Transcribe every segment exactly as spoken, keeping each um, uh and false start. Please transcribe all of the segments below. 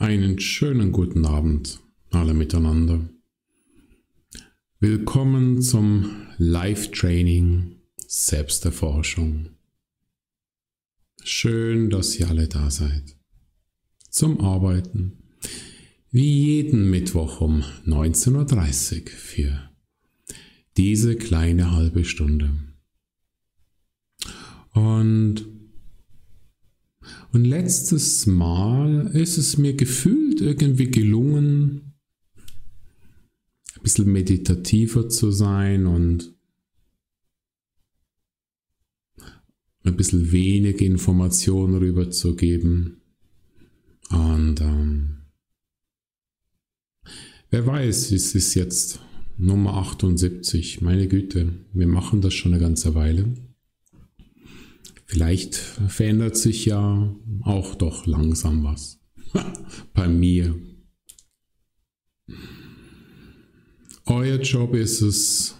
Einen schönen guten Abend alle miteinander. Willkommen zum Live-Training Selbsterforschung. Schön, dass ihr alle da seid. Zum Arbeiten, wie jeden Mittwoch um neunzehn Uhr dreißig für diese kleine halbe Stunde. Und Und letztes Mal ist es mir gefühlt irgendwie gelungen, ein bisschen meditativer zu sein und ein bisschen wenig Informationen rüberzugeben. Und ähm, wer weiß, es ist jetzt Nummer achtundsiebzig. Meine Güte, wir machen das schon eine ganze Weile. Vielleicht verändert sich ja auch doch langsam was. Bei mir. Euer Job ist es,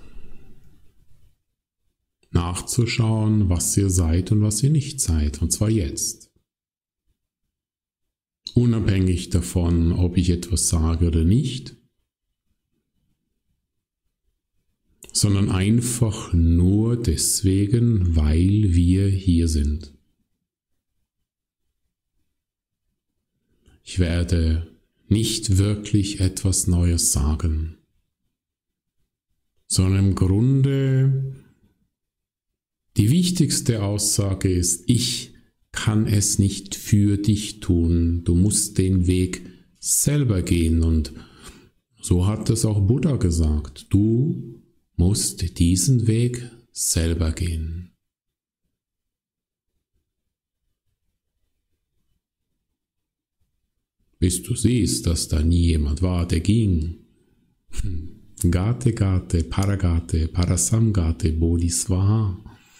nachzuschauen, was ihr seid und was ihr nicht seid. Und zwar jetzt. Unabhängig davon, ob ich etwas sage oder nicht. Sondern einfach nur deswegen, weil wir hier sind. Ich werde nicht wirklich etwas Neues sagen, sondern im Grunde die wichtigste Aussage ist, ich kann es nicht für dich tun, du musst den Weg selber gehen und so hat es auch Buddha gesagt, du musst diesen Weg selber gehen. Bis du siehst, dass da nie jemand war, der ging. Gate, Gate, Paragate, Parasamgate, Bodhisvaha.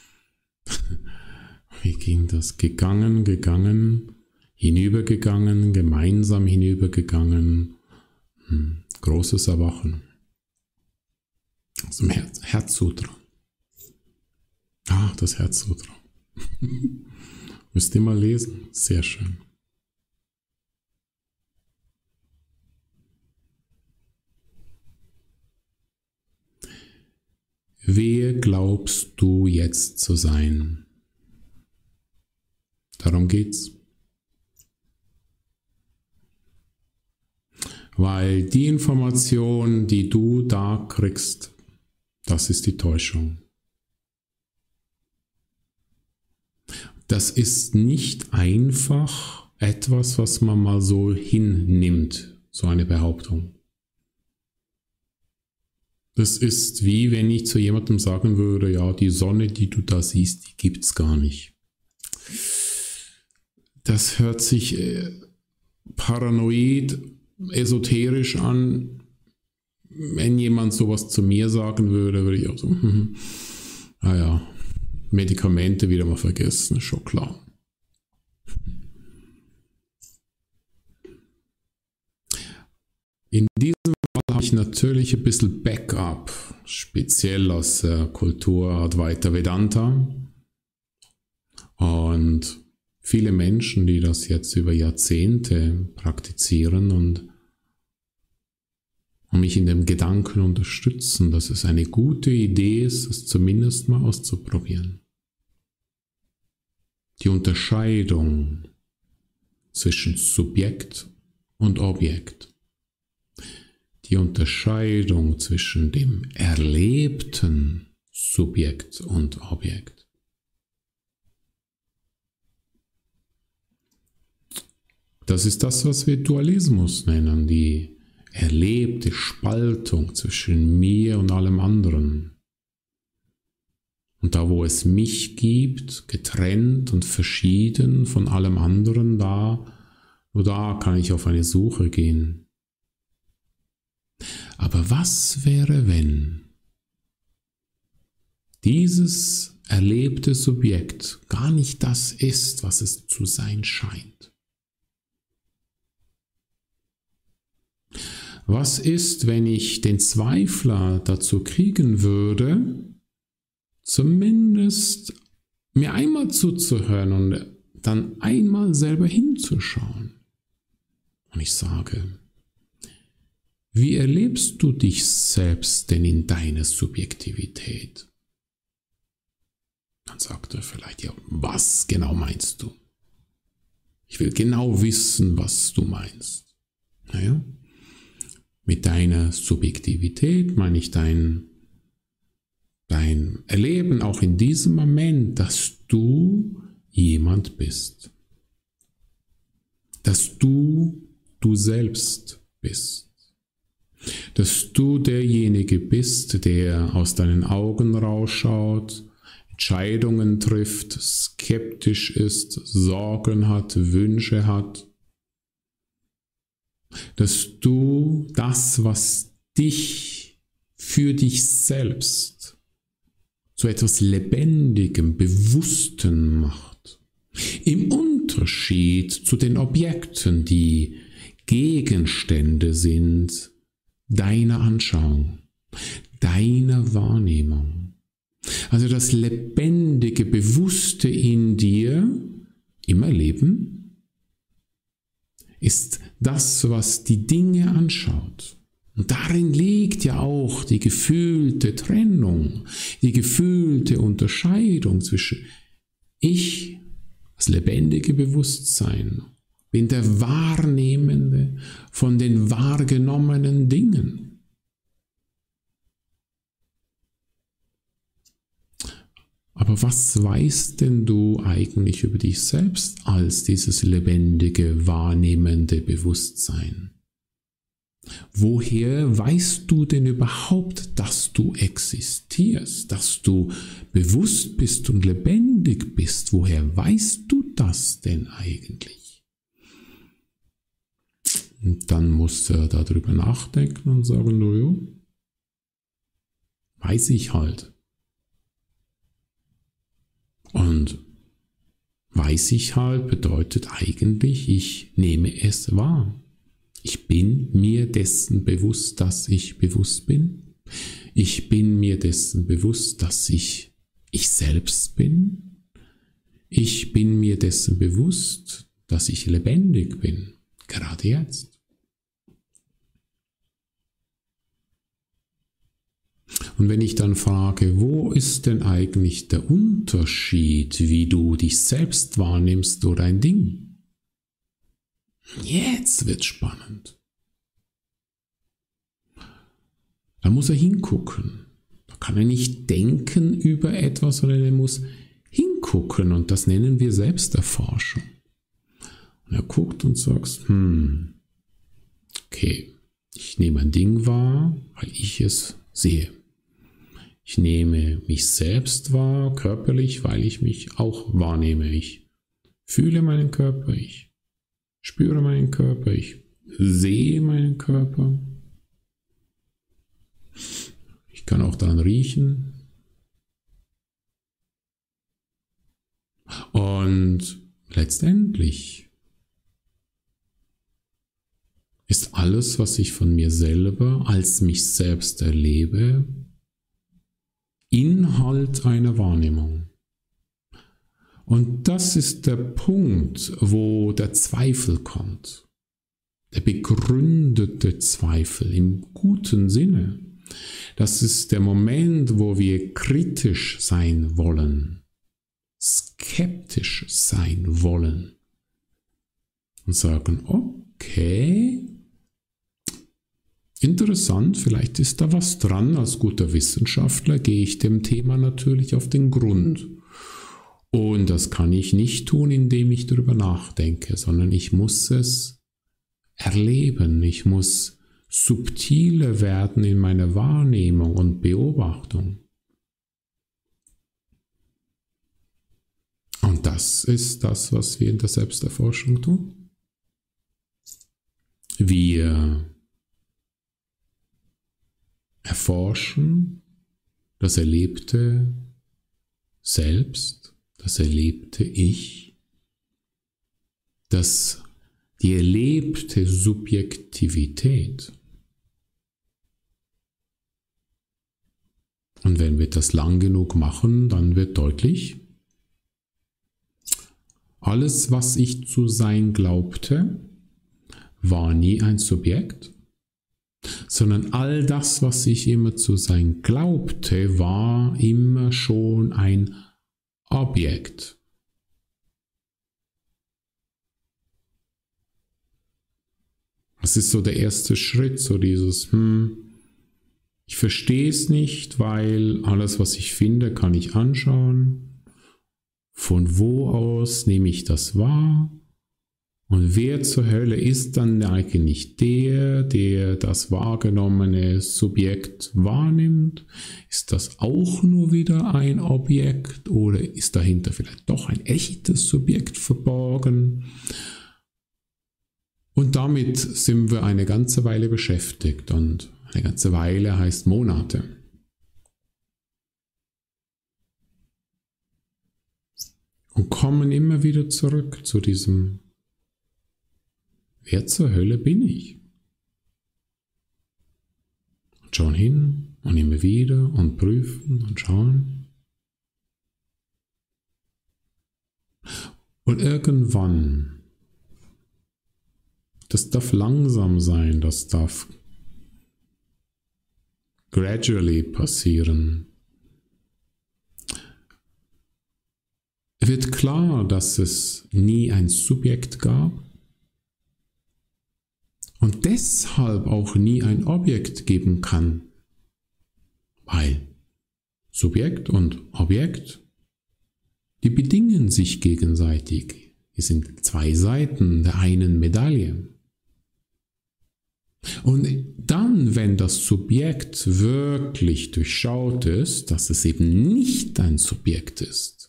Wie ging das? Gegangen, gegangen, hinübergegangen, gemeinsam hinübergegangen. Großes Erwachen. Aus dem Herz, Herzsutra. Ah, das Herzsutra. Müsst ihr mal lesen. Sehr schön. Wer glaubst du jetzt zu sein? Darum geht's. Weil die Information, die du da kriegst, das ist die Täuschung. Das ist nicht einfach etwas, was man mal so hinnimmt, so eine Behauptung. Das ist wie wenn ich zu jemandem sagen würde, ja, die Sonne, die du da siehst, die gibt's gar nicht. Das hört sich äh, paranoid, esoterisch an. Wenn jemand sowas zu mir sagen würde, würde ich auch so, hm, naja, Medikamente wieder mal vergessen, ist schon klar. In diesem Fall habe ich natürlich ein bisschen Backup, speziell aus der Kultur Advaita Vedanta. Und viele Menschen, die das jetzt über Jahrzehnte praktizieren und und mich in dem Gedanken unterstützen, dass es eine gute Idee ist, es zumindest mal auszuprobieren. Die Unterscheidung zwischen Subjekt und Objekt. Die Unterscheidung zwischen dem erlebten Subjekt und Objekt. Das ist das, was wir Dualismus nennen, die erlebte Spaltung zwischen mir und allem anderen. Und da, wo es mich gibt, getrennt und verschieden von allem anderen, da, nur da kann ich auf eine Suche gehen. Aber was wäre, wenn dieses erlebte Subjekt gar nicht das ist, was es zu sein scheint? Was ist, wenn ich den Zweifler dazu kriegen würde, zumindest mir einmal zuzuhören und dann einmal selber hinzuschauen? Und ich sage, wie erlebst du dich selbst denn in deiner Subjektivität? Dann sagt er vielleicht, ja, was genau meinst du? Ich will genau wissen, was du meinst. Naja, mit deiner Subjektivität meine ich dein, dein Erleben auch in diesem Moment, dass du jemand bist. Dass du du selbst bist. Dass du derjenige bist, der aus deinen Augen rausschaut, Entscheidungen trifft, skeptisch ist, Sorgen hat, Wünsche hat. Dass du das, was dich für dich selbst zu etwas Lebendigem, Bewussten macht. Im Unterschied zu den Objekten, die Gegenstände sind deiner Anschauung, deiner Wahrnehmung. Also das lebendige, Bewusste in dir im Erleben ist das, was die Dinge anschaut. Und darin liegt ja auch die gefühlte Trennung, die gefühlte Unterscheidung zwischen ich, das lebendige Bewusstsein, bin der Wahrnehmende von den wahrgenommenen Dingen. Aber was weißt denn du eigentlich über dich selbst als dieses lebendige, wahrnehmende Bewusstsein? Woher weißt du denn überhaupt, dass du existierst, dass du bewusst bist und lebendig bist? Woher weißt du das denn eigentlich? Und dann musst du darüber nachdenken und sagen, naja, weiß ich halt. Und weiß ich halt bedeutet eigentlich, ich nehme es wahr. Ich bin mir dessen bewusst, dass ich bewusst bin. Ich bin mir dessen bewusst, dass ich ich selbst bin. Ich bin mir dessen bewusst, dass ich lebendig bin, gerade jetzt. Und wenn ich dann frage, wo ist denn eigentlich der Unterschied, wie du dich selbst wahrnimmst oder ein Ding? Jetzt wird's spannend. Da muss er hingucken. Da kann er nicht denken über etwas, sondern er muss hingucken und das nennen wir Selbsterforschung. Und er guckt und sagt, hm, okay, ich nehme ein Ding wahr, weil ich es sehe. Ich nehme mich selbst wahr, körperlich, weil ich mich auch wahrnehme. Ich fühle meinen Körper, ich spüre meinen Körper, ich sehe meinen Körper. Ich kann auch daran riechen. Und letztendlich ist alles, was ich von mir selber als mich selbst erlebe, Inhalt einer Wahrnehmung. Und das ist der Punkt, wo der Zweifel kommt. Der begründete Zweifel im guten Sinne. Das ist der Moment, wo wir kritisch sein wollen, skeptisch sein wollen und sagen, okay, interessant, vielleicht ist da was dran. Als guter Wissenschaftler gehe ich dem Thema natürlich auf den Grund. Und das kann ich nicht tun, indem ich darüber nachdenke, sondern ich muss es erleben. Ich muss subtiler werden in meiner Wahrnehmung und Beobachtung. Und das ist das, was wir in der Selbsterforschung tun. Wir erforschen das erlebte Selbst, das erlebte Ich, das die erlebte Subjektivität. Und wenn wir das lang genug machen, dann wird deutlich, alles, was ich zu sein glaubte, war nie ein Subjekt, sondern all das, was ich immer zu sein glaubte, war immer schon ein Objekt. Das ist so der erste Schritt, so dieses, hm, ich verstehe es nicht, weil alles, was ich finde, kann ich anschauen. Von wo aus nehme ich das wahr? Und wer zur Hölle ist dann eigentlich der, der das wahrgenommene Subjekt wahrnimmt? Ist das auch nur wieder ein Objekt oder ist dahinter vielleicht doch ein echtes Subjekt verborgen? Und damit sind wir eine ganze Weile beschäftigt und eine ganze Weile heißt Monate. Und kommen immer wieder zurück zu diesem, wer zur Hölle bin ich? Und schauen hin und immer wieder und prüfen und schauen. Und irgendwann, das darf langsam sein, das darf gradually passieren, wird klar, dass es nie ein Subjekt gab und deshalb auch nie ein Objekt geben kann, weil Subjekt und Objekt, die bedingen sich gegenseitig. Die sind zwei Seiten der einen Medaille. Und dann, wenn das Subjekt wirklich durchschaut ist, dass es eben nicht ein Subjekt ist,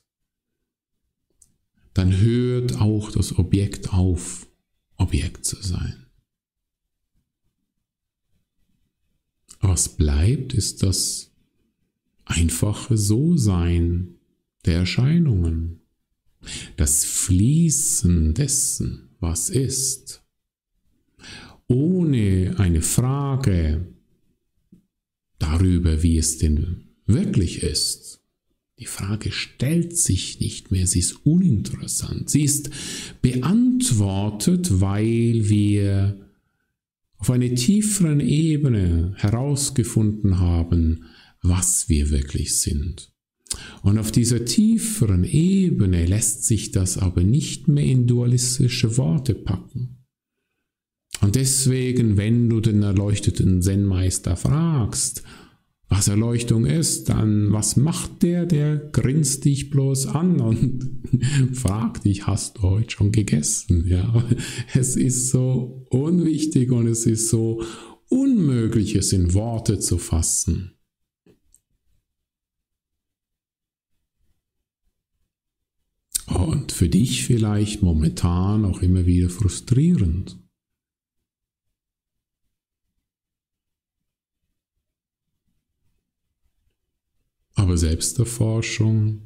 dann hört auch das Objekt auf, Objekt zu sein. Was bleibt, ist das einfache So-Sein der Erscheinungen, das Fließen dessen, was ist, ohne eine Frage darüber, wie es denn wirklich ist. Die Frage stellt sich nicht mehr, sie ist uninteressant. Sie ist beantwortet, weil wir auf einer tieferen Ebene herausgefunden haben, was wir wirklich sind. Und auf dieser tieferen Ebene lässt sich das aber nicht mehr in dualistische Worte packen. Und deswegen, wenn du den erleuchteten Zen-Meister fragst, was Erleuchtung ist, dann was macht der? Der grinst dich bloß an und fragt dich, hast du heute schon gegessen? Ja, es ist so unwichtig und es ist so unmöglich, es in Worte zu fassen. Und für dich vielleicht momentan auch immer wieder frustrierend. Aber Selbsterforschung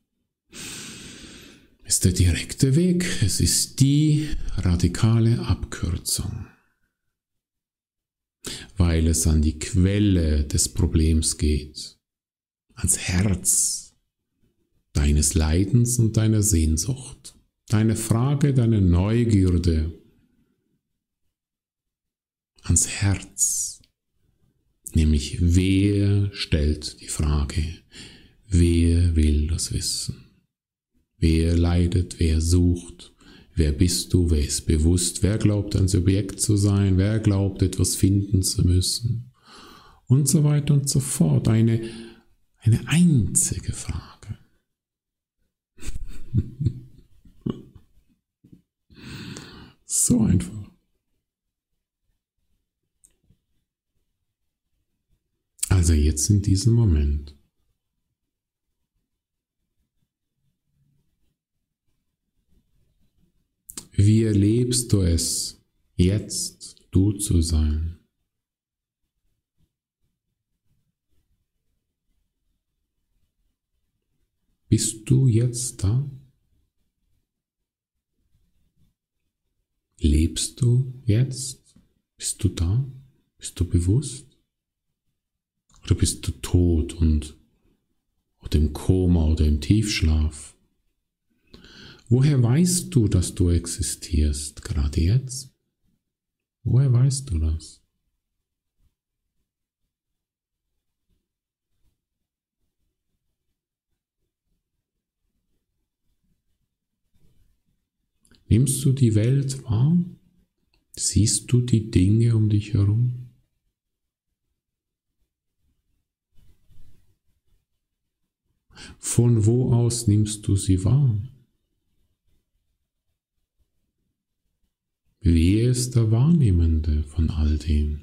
ist der direkte Weg. Es ist die radikale Abkürzung, weil es an die Quelle des Problems geht, ans Herz deines Leidens und deiner Sehnsucht, deine Frage, deine Neugierde, ans Herz. Nämlich, wer stellt die Frage? Wer will das wissen? Wer leidet? Wer sucht? Wer bist du? Wer ist bewusst? Wer glaubt, ein Subjekt zu sein? Wer glaubt, etwas finden zu müssen? Und so weiter und so fort. Eine, eine einzige Frage. So einfach. Also jetzt in diesem Moment. Wie erlebst du es, jetzt du zu sein? Bist du jetzt da? Lebst du jetzt? Bist du da? Bist du bewusst? Oder bist du tot und oder im Koma oder im Tiefschlaf? Woher weißt du, dass du existierst, gerade jetzt? Woher weißt du das? Nimmst du die Welt wahr? Siehst du die Dinge um dich herum? Von wo aus nimmst du sie wahr? Wer ist der Wahrnehmende von all dem?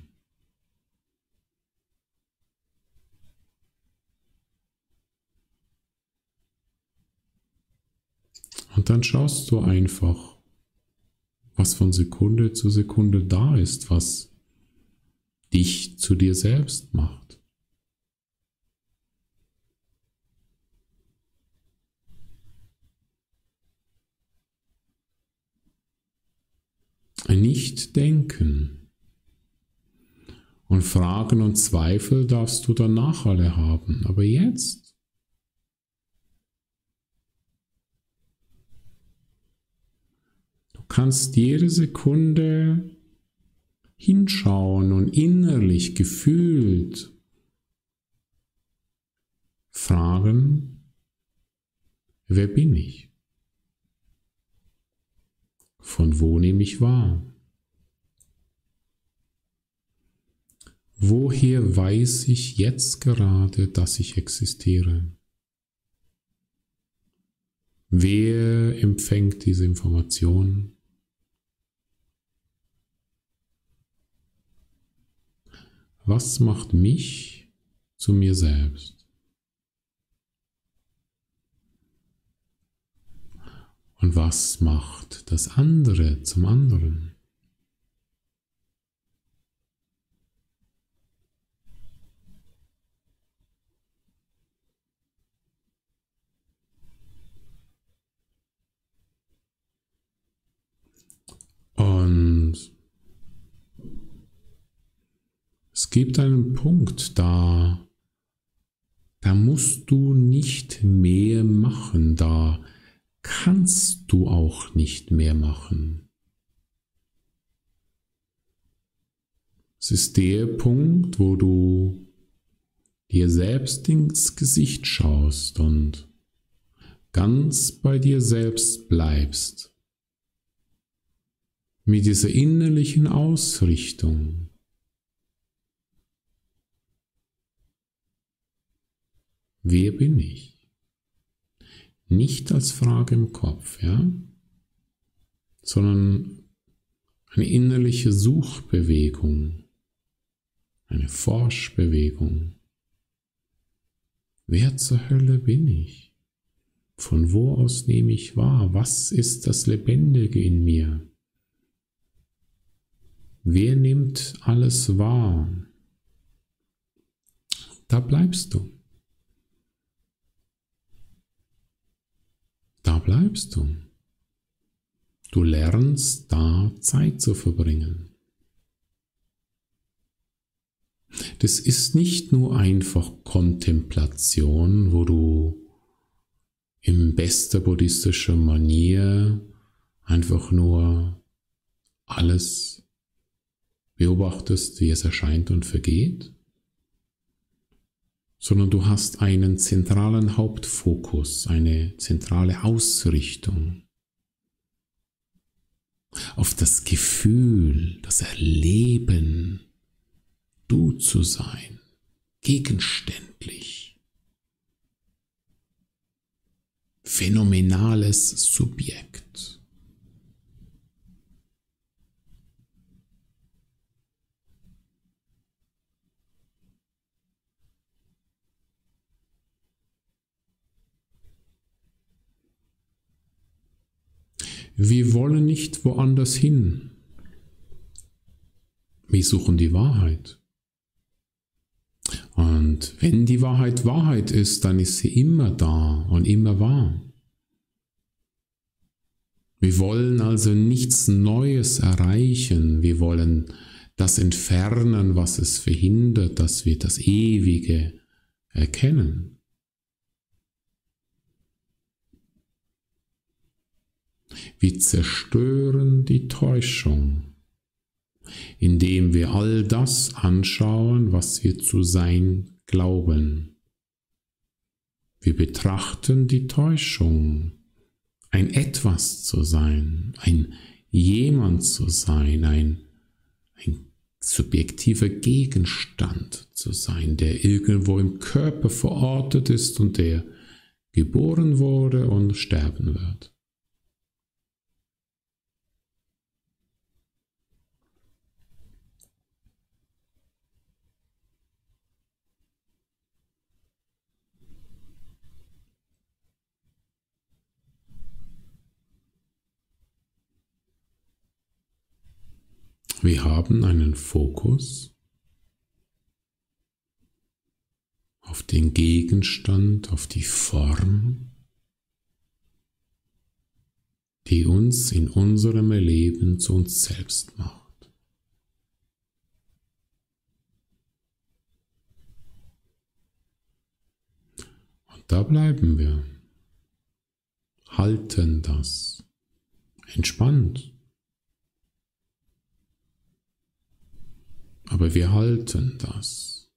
Und dann schaust du einfach, was von Sekunde zu Sekunde da ist, was dich zu dir selbst macht. Ein Nicht-Denken und Fragen und Zweifel darfst du danach alle haben, aber jetzt du kannst jede Sekunde hinschauen und innerlich gefühlt fragen, wer bin ich? Von wo nehme ich wahr? Woher weiß ich jetzt gerade, dass ich existiere? Wer empfängt diese Information? Was macht mich zu mir selbst? Und was macht das andere zum anderen? Und es gibt einen Punkt, da, da musst du nicht mehr machen, da kannst du auch nicht mehr machen. Es ist der Punkt, wo du dir selbst ins Gesicht schaust und ganz bei dir selbst bleibst. Mit dieser innerlichen Ausrichtung. Wer bin ich? Nicht als Frage im Kopf, ja, sondern eine innerliche Suchbewegung, eine Forschbewegung. Wer zur Hölle bin ich? Von wo aus nehme ich wahr? Was ist das Lebendige in mir? Wer nimmt alles wahr? Da bleibst du. Da bleibst du. Du lernst da Zeit zu verbringen. Das ist nicht nur einfach Kontemplation, wo du in bester buddhistischer Manier einfach nur alles beobachtest, wie es erscheint und vergeht, sondern du hast einen zentralen Hauptfokus, eine zentrale Ausrichtung auf das Gefühl, das Erleben, du zu sein, gegenständlich, phänomenales Subjekt. Wir wollen nicht woanders hin. Wir suchen die Wahrheit. Und wenn die Wahrheit Wahrheit ist, dann ist sie immer da und immer wahr. Wir wollen also nichts Neues erreichen. Wir wollen das entfernen, was es verhindert, dass wir das Ewige erkennen. Wir zerstören die Täuschung indem wir all das anschauen, was wir zu sein glauben. Wir betrachten die Täuschung, ein Etwas zu sein, ein Jemand zu sein, ein, ein subjektiver Gegenstand zu sein, der irgendwo im Körper verortet ist und der geboren wurde und sterben wird. Wir haben einen Fokus auf den Gegenstand, auf die Form, die uns in unserem Leben zu uns selbst macht. Und da bleiben wir, halten das, entspannt. Aber wir halten das.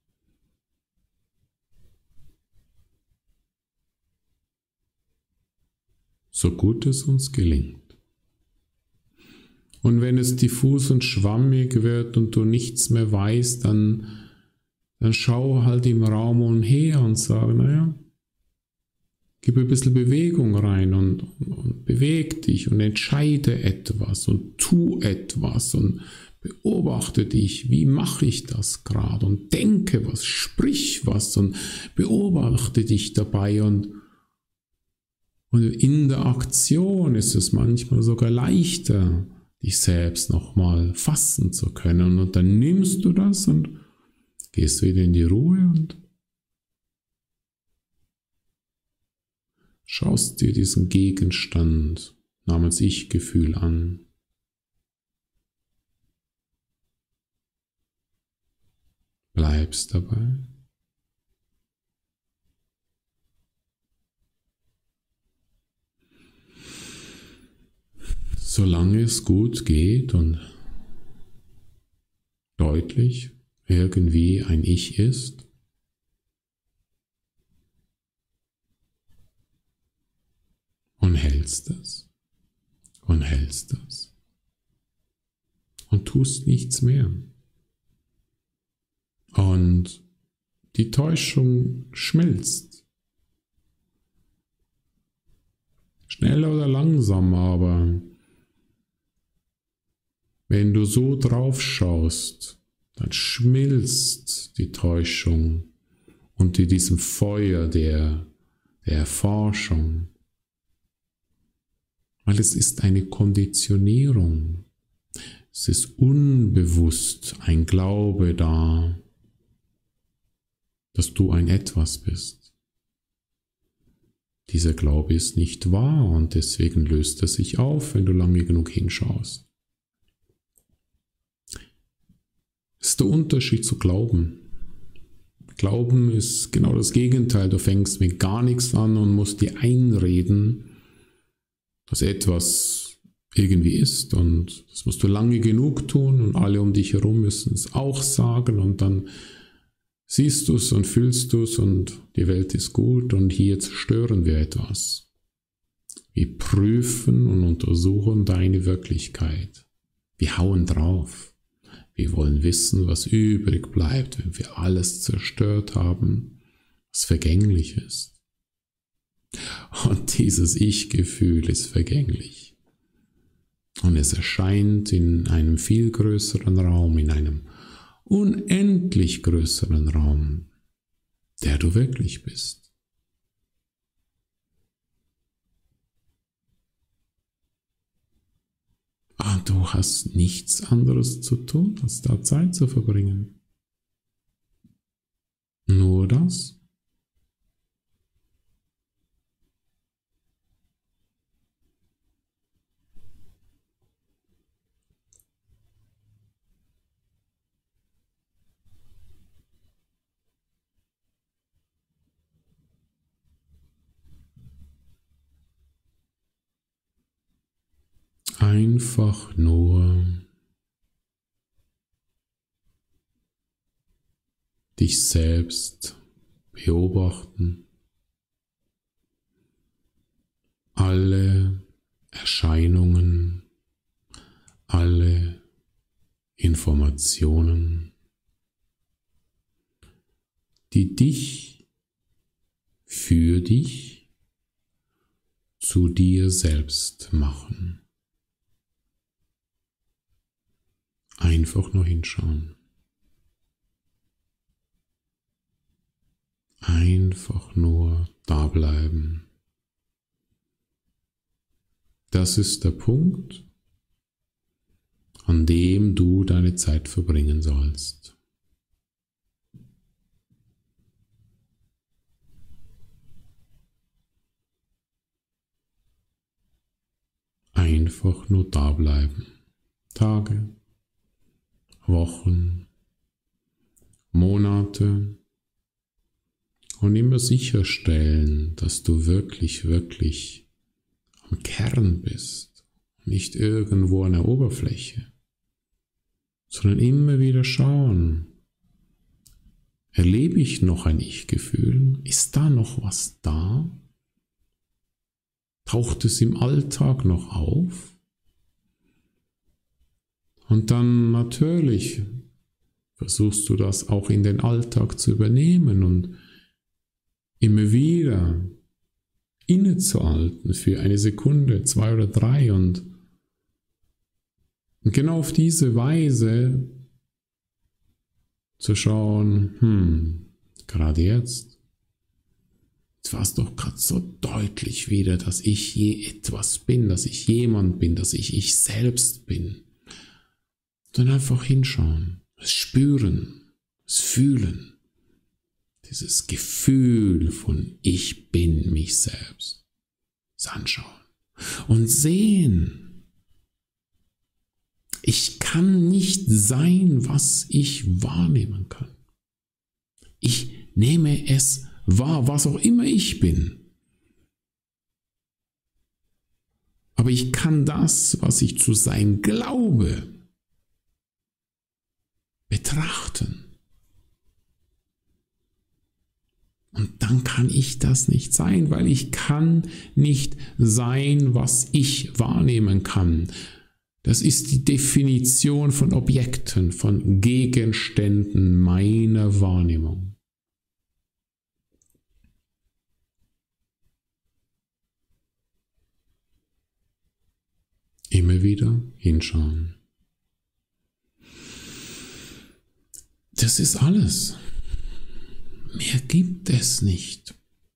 So gut es uns gelingt. Und wenn es diffus und schwammig wird und du nichts mehr weißt, dann, dann schau halt im Raum umher und sag, naja, gib ein bisschen Bewegung rein und, und, und beweg dich und entscheide etwas und tu etwas und beobachte dich, wie mache ich das gerade und denke was, sprich was und beobachte dich dabei und, und in der Aktion ist es manchmal sogar leichter, dich selbst nochmal fassen zu können und dann nimmst du das und gehst wieder in die Ruhe und schaust dir diesen Gegenstand namens Ich-Gefühl an. Bleibst dabei. Solange es gut geht und deutlich irgendwie ein Ich ist, und hältst es und hältst es und tust nichts mehr. Und die Täuschung schmilzt. Schnell oder langsam, aber wenn du so drauf schaust, dann schmilzt die Täuschung unter diesem Feuer der, der Erforschung. Weil es ist eine Konditionierung. Es ist unbewusst ein Glaube da, dass du ein Etwas bist. Dieser Glaube ist nicht wahr und deswegen löst er sich auf, wenn du lange genug hinschaust. Das ist der Unterschied zu Glauben. Glauben ist genau das Gegenteil. Du fängst mit gar nichts an und musst dir einreden, dass etwas irgendwie ist und das musst du lange genug tun und alle um dich herum müssen es auch sagen und dann siehst du es und fühlst du es und die Welt ist gut und hier zerstören wir etwas. Wir prüfen und untersuchen deine Wirklichkeit. Wir hauen drauf. Wir wollen wissen, was übrig bleibt, wenn wir alles zerstört haben, was vergänglich ist. Und dieses Ich-Gefühl ist vergänglich. Und es erscheint in einem viel größeren Raum, in einem unendlich größeren Raum, der du wirklich bist. Und du hast nichts anderes zu tun, als da Zeit zu verbringen. Nur das. Einfach nur dich selbst beobachten. Alle Erscheinungen, alle Informationen, die dich für dich zu dir selbst machen. Einfach nur hinschauen. Einfach nur da bleiben. Das ist der Punkt, an dem du deine Zeit verbringen sollst. Einfach nur da bleiben. Tage, Wochen, Monate und immer sicherstellen, dass du wirklich, wirklich am Kern bist, nicht irgendwo an der Oberfläche, sondern immer wieder schauen, erlebe ich noch ein Ich-Gefühl? Ist da noch was da? Taucht es im Alltag noch auf? Und dann natürlich versuchst du das auch in den Alltag zu übernehmen und immer wieder innezuhalten für eine Sekunde, zwei oder drei und, und genau auf diese Weise zu schauen, hm, gerade jetzt, jetzt war es doch gerade so deutlich wieder, dass ich je etwas bin, dass ich jemand bin, dass ich ich selbst bin. Dann einfach hinschauen, es spüren, es fühlen. Dieses Gefühl von ich bin mich selbst. Es anschauen und sehen. Ich kann nicht sein, was ich wahrnehmen kann. Ich nehme es wahr, was auch immer ich bin. Aber ich kann das, was ich zu sein glaube, betrachten. Und dann kann ich das nicht sein, weil ich kann nicht sein, was ich wahrnehmen kann. Das ist die Definition von Objekten, von Gegenständen meiner Wahrnehmung. Immer wieder hinschauen. Das ist alles. Mehr gibt es nicht.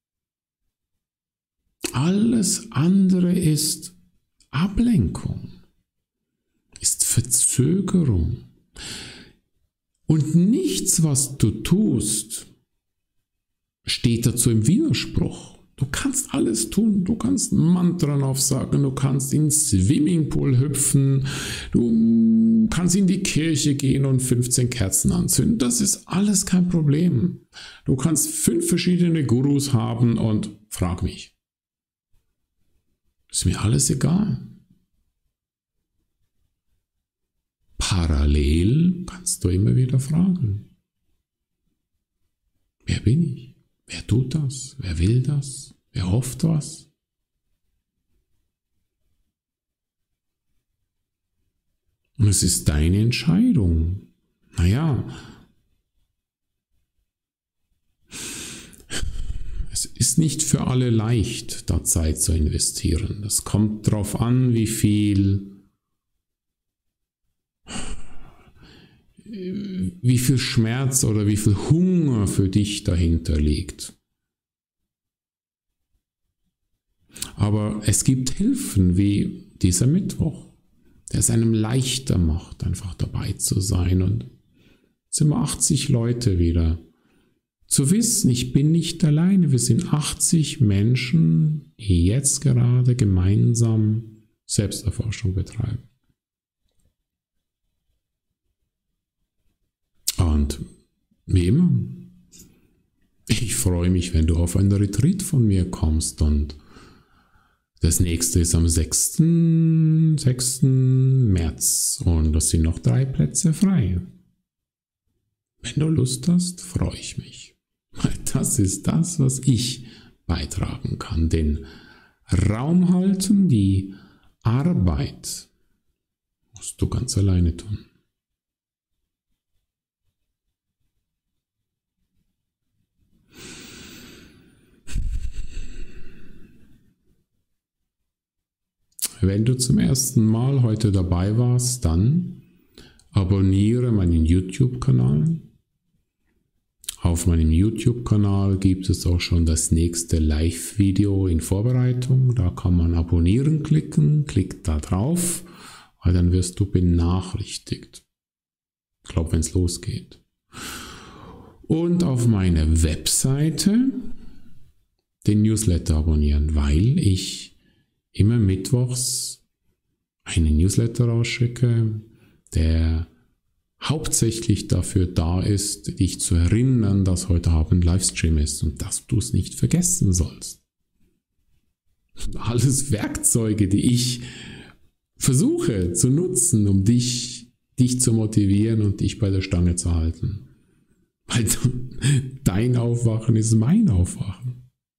Alles andere ist Ablenkung, ist Verzögerung. Und nichts, was du tust, steht dazu im Widerspruch. Du kannst alles tun, du kannst Mantren aufsagen, du kannst ins Swimmingpool hüpfen, du kannst in die Kirche gehen und fünfzehn Kerzen anzünden. Das ist alles kein Problem. Du kannst fünf verschiedene Gurus haben und frag mich. Ist mir alles egal. Parallel kannst du immer wieder fragen. Wer bin ich? Wer tut das? Wer will das? Wer hofft was? Und es ist deine Entscheidung. Naja, es ist nicht für alle leicht, da Zeit zu investieren. Das kommt darauf an, wie viel, wie viel Schmerz oder wie viel Hunger für dich dahinter liegt. Aber es gibt Hilfen wie dieser Mittwoch, der es einem leichter macht, einfach dabei zu sein. Und es sind immer achtzig Leute wieder. Zu wissen, ich bin nicht alleine, wir sind achtzig Menschen, die jetzt gerade gemeinsam Selbsterforschung betreiben. Und wie immer, ich freue mich, wenn du auf ein Retreat von mir kommst und das nächste ist am sechsten März und es sind noch drei Plätze frei. Wenn du Lust hast, freue ich mich. Weil das ist das, was ich beitragen kann. Den Raum halten, die Arbeit musst du ganz alleine tun. Wenn du zum ersten Mal heute dabei warst, dann abonniere meinen YouTube-Kanal. Auf meinem YouTube-Kanal gibt es auch schon das nächste Live-Video in Vorbereitung. Da kann man abonnieren klicken, klick da drauf, weil dann wirst du benachrichtigt. Ich glaube, wenn es losgeht. Und auf meiner Webseite den Newsletter abonnieren, weil ich immer mittwochs einen Newsletter rausschicke, der hauptsächlich dafür da ist, dich zu erinnern, dass heute Abend Livestream ist und dass du es nicht vergessen sollst. Alles Werkzeuge, die ich versuche zu nutzen, um dich, dich zu motivieren und dich bei der Stange zu halten. Weil dein Aufwachen ist mein Aufwachen.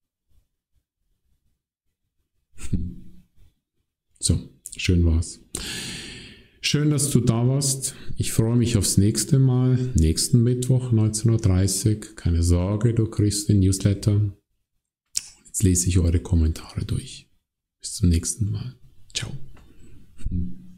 So, schön war's. Schön, dass du da warst. Ich freue mich aufs nächste Mal, nächsten Mittwoch, neunzehn Uhr dreißig. Keine Sorge, du kriegst den Newsletter. Jetzt lese ich eure Kommentare durch. Bis zum nächsten Mal. Ciao.